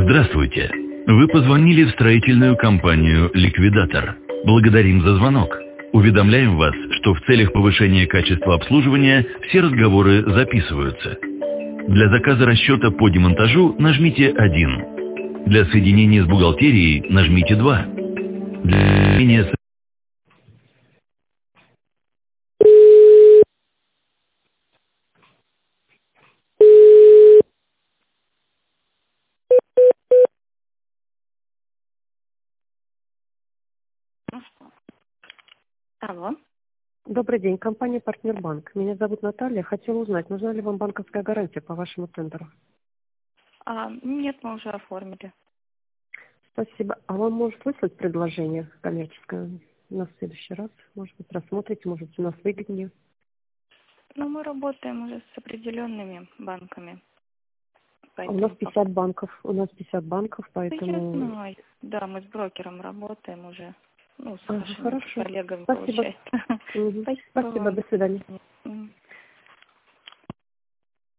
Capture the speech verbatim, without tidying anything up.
Здравствуйте. Вы позвонили в строительную компанию «Ликвидатор». Благодарим за звонок. Уведомляем вас, что в целях повышения качества обслуживания все разговоры записываются. Для заказа расчета по демонтажу нажмите один. Для соединения с бухгалтерией нажмите два. Для соединения с... Алло. Добрый день, компания «Партнербанк». Меня зовут Наталья. Хотела узнать, нужна ли вам банковская гарантия по вашему тендеру? А, нет, мы уже оформили. Спасибо. А вам может выслать предложение коммерческое на следующий раз? Может быть, рассмотрите, может, у нас выгоднее. Но мы работаем уже с определенными банками. А у нас Поэтому пятьдесят банков. У нас пятьдесят банков, пока- Я поэтому... знаю. Да, мы с брокером работаем уже. Ну, с Ага, вашими хорошо. коллегами, Спасибо. получается. Мгм. Спасибо Спасибо, вам. до свидания.